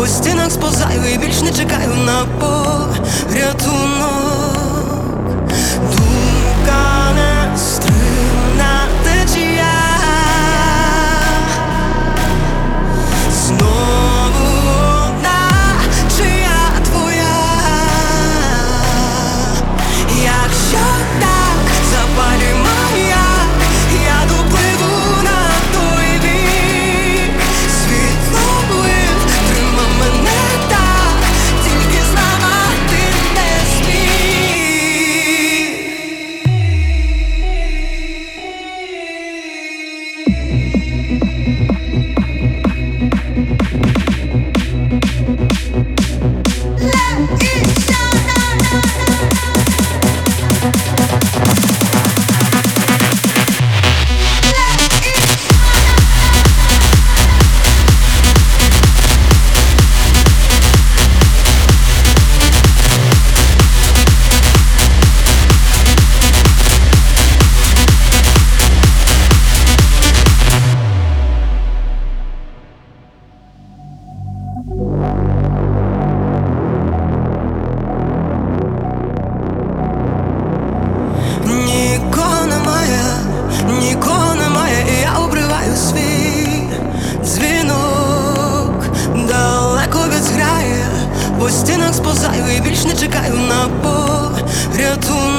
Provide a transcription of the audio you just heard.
по стінах сповзаю і більш не чекаю на порятунок. Думка нестримна течія, знову одна, чия твоя. Якщо так, запалюй маяк, я допливу на той бік. Світло плив, тримай мене так, тільки зламати не зміг. Нікого немає, і я обриваю свій дзвінок. Далеко від зграє, по стінах сповзаю і більш не чекаю на порятунок.